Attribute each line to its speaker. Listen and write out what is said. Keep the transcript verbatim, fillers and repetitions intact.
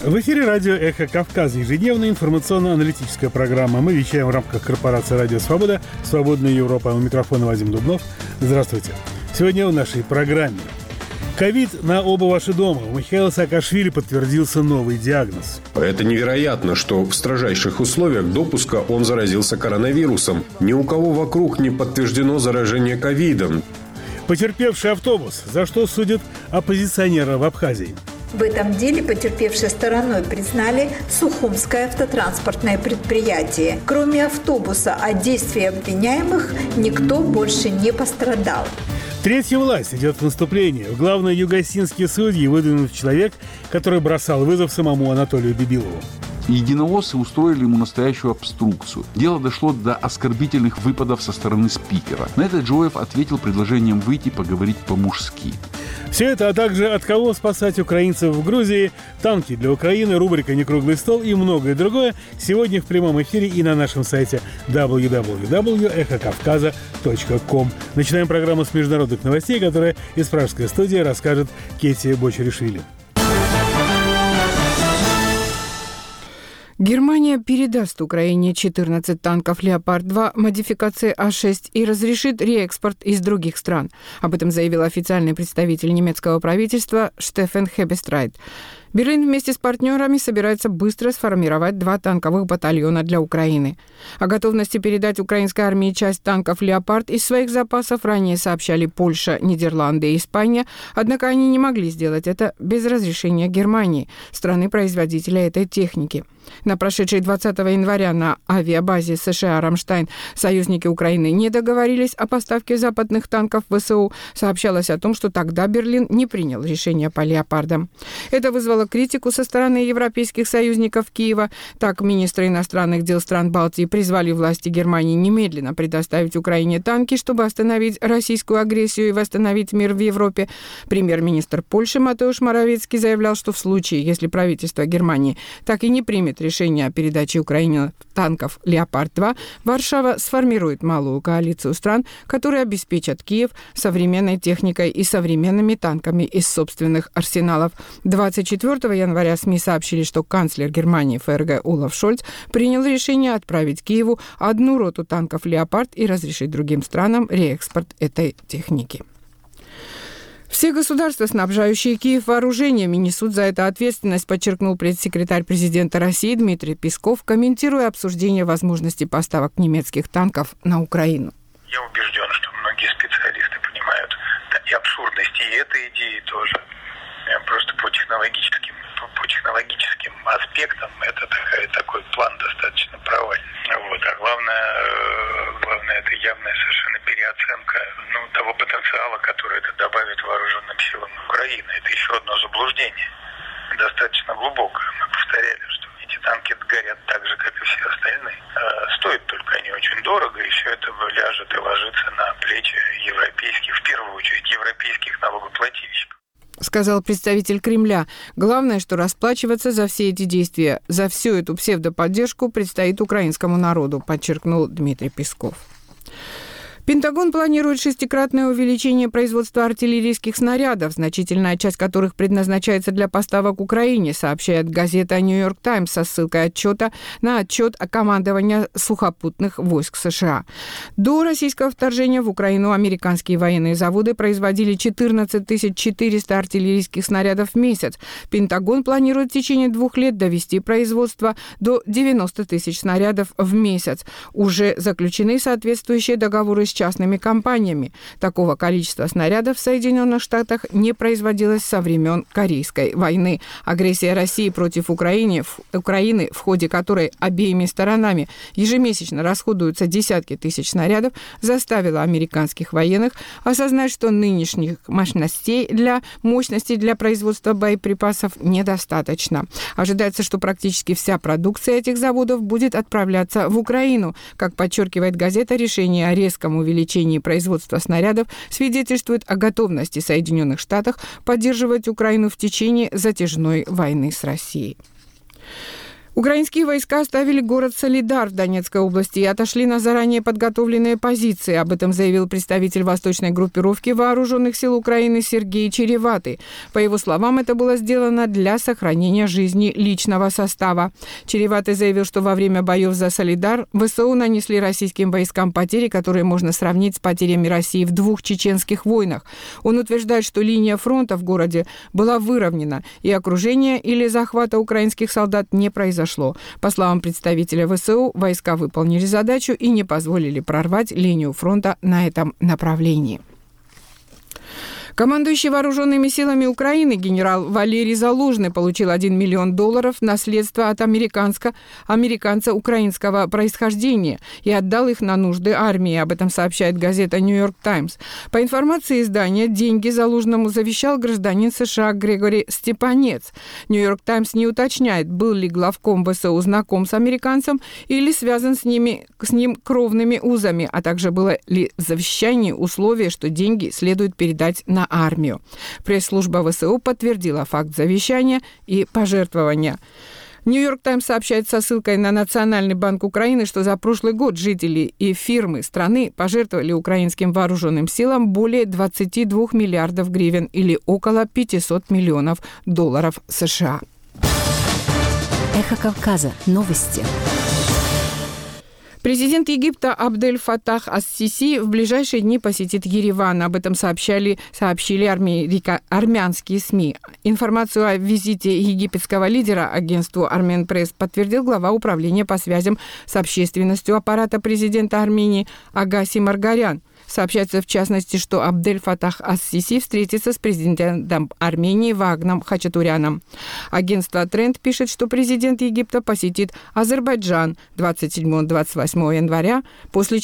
Speaker 1: В эфире радио «Эхо Кавказа», ежедневная информационно-аналитическая программа. Мы вещаем в рамках корпорации «Радио Свобода», «Свободная Европа». У микрофона Вадим Дубнов. Здравствуйте. Сегодня в нашей программе. Ковид на оба ваши дома. У Михаила Саакашвили подтвердился новый диагноз.
Speaker 2: Это невероятно, что в строжайших условиях допуска он заразился коронавирусом. Ни у кого вокруг не подтверждено заражение ковидом.
Speaker 1: Потерпевший автобус. За что судят оппозиционера в Абхазии?
Speaker 3: В этом деле потерпевшей стороной признали Сухумское автотранспортное предприятие. Кроме автобуса, от действий обвиняемых никто больше не пострадал.
Speaker 1: Третья власть идет в наступление. В главные югосинские судьи выдвинут человек, который бросал вызов самому Анатолию Бибилову.
Speaker 4: Единоводцы устроили ему настоящую обструкцию. Дело дошло до оскорбительных выпадов со стороны спикера. На это Джоев ответил предложением выйти поговорить по-мужски.
Speaker 1: Все это, а также от кого спасать украинцев в Грузии, танки для Украины, рубрика «Некруглый стол» и многое другое сегодня в прямом эфире и на нашем сайте дабл ю дабл ю дабл ю точка эхо кавказа точка ком. Начинаем программу с международных новостей, которая из пражской студии расскажет Кетия Бочаришвили.
Speaker 5: Германия передаст Украине четырнадцать танков «Леопард-два» модификации А шесть и разрешит реэкспорт из других стран. Об этом заявил официальный представитель немецкого правительства Штефан Хебестрайт. Берлин вместе с партнерами собирается быстро сформировать два танковых батальона для Украины. О готовности передать украинской армии часть танков «Леопард» из своих запасов ранее сообщали Польша, Нидерланды и Испания, однако они не могли сделать это без разрешения Германии, страны-производителя этой техники. На прошедшей двадцатого января на авиабазе США «Рамштайн» союзники Украины не договорились о поставке западных танков в ВСУ. Сообщалось о том, что тогда Берлин не принял решение по «Леопардам». Это вызвало критику со стороны европейских союзников Киева. Так, министры иностранных дел стран Балтии призвали власти Германии немедленно предоставить Украине танки, чтобы остановить российскую агрессию и восстановить мир в Европе. Премьер-министр Польши Матеуш Моравецкий заявлял, что в случае, если правительство Германии так и не примет решение о передаче Украине танков «Леопард-два», Варшава сформирует малую коалицию стран, которые обеспечат Киев современной техникой и современными танками из собственных арсеналов. двадцать четвёртого января СМИ сообщили, что канцлер Германии ФРГ Олаф Шольц принял решение отправить Киеву одну роту танков «Леопард» и разрешить другим странам реэкспорт этой техники. Все государства, снабжающие Киев вооружениями, несут за это ответственность, подчеркнул пресс-секретарь президента России Дмитрий Песков, комментируя обсуждение возможности поставок немецких танков на Украину.
Speaker 6: Я убежден, что многие специалисты понимают и абсурдность и этой идеи тоже. Просто по технологическим, по, по технологическим аспектам это такая, такой план достаточно провальный. Вот. А главное, главное, это явная совершенно переоценка ну, того потенциала, который это добавит вооруженным силам Украины. Это еще одно заблуждение, достаточно глубокое. Мы повторяли, что эти танки горят так же, как и все остальные. Стоят только они очень дорого, и все это ляжет и ложится на плечи европейских, в первую очередь европейских налогоплательщиков.
Speaker 5: Сказал представитель Кремля. Главное, что расплачиваться за все эти действия, за всю эту псевдоподдержку предстоит украинскому народу, подчеркнул Дмитрий Песков. Пентагон планирует шестикратное увеличение производства артиллерийских снарядов, значительная часть которых предназначается для поставок Украине, сообщает газета «Нью-Йорк Таймс» со ссылкой отчета на отчет о командовании сухопутных войск США. До российского вторжения в Украину американские военные заводы производили четырнадцать тысяч четыреста артиллерийских снарядов в месяц. Пентагон планирует в течение двух лет довести производство до девяносто тысяч снарядов в месяц. Уже заключены соответствующие договоры с частными компаниями. Такого количества снарядов в Соединенных Штатах не производилось со времен Корейской войны. Агрессия России против Украины, Украины, в ходе которой обеими сторонами ежемесячно расходуются десятки тысяч снарядов, заставила американских военных осознать, что нынешних мощностей для мощностей для производства боеприпасов недостаточно. Ожидается, что практически вся продукция этих заводов будет отправляться в Украину. Как подчеркивает газета, решение о резком увеличении увеличении производства снарядов свидетельствует о готовности Соединенных Штатов поддерживать Украину в течение затяжной войны с Россией. Украинские войска оставили город Солидар в Донецкой области и отошли на заранее подготовленные позиции. Об этом заявил представитель восточной группировки Вооруженных сил Украины Сергей Череватый. По его словам, это было сделано для сохранения жизни личного состава. Череватый заявил, что во время боев за Солидар ВСУ нанесли российским войскам потери, которые можно сравнить с потерями России в двух чеченских войнах. Он утверждает, что линия фронта в городе была выровнена, и окружения или захвата украинских солдат не произошло. По словам представителя ВСУ, войска выполнили задачу и не позволили прорвать линию фронта на этом направлении. Командующий вооруженными силами Украины генерал Валерий Залужный получил один миллион долларов наследства от американца, американца украинского происхождения и отдал их на нужды армии. Об этом сообщает газета «Нью-Йорк Таймс». По информации издания, деньги Залужному завещал гражданин США Грегори Степанец. «Нью-Йорк Таймс» не уточняет, был ли главком ВСУ знаком с американцем или связан с, ними, с ним кровными узами, а также было ли в завещании условие, что деньги следует передать на армию. Пресс-служба ВСУ подтвердила факт завещания и пожертвования. «Нью-Йорк Таймс» сообщает со ссылкой на Национальный банк Украины, что за прошлый год жители и фирмы страны пожертвовали украинским вооруженным силам более двадцати двух миллиардов гривен или около пятисот миллионов долларов США.
Speaker 7: Эхо Кавказа. Новости.
Speaker 5: Президент Египта Абдель Фаттах ас-Сиси в ближайшие дни посетит Ереван. Об этом сообщали, сообщили армейка, армянские СМИ. Информацию о визите египетского лидера агентству Армен Пресс подтвердил глава управления по связям с общественностью аппарата президента Армении Агаси Маргарян. Сообщается, в частности, что Абдель Фаттах ас-Сиси встретится с президентом Армении Вагном Хачатуряном. Агентство «Тренд» пишет, что президент Египта посетит Азербайджан двадцать седьмого - двадцать восьмого января, после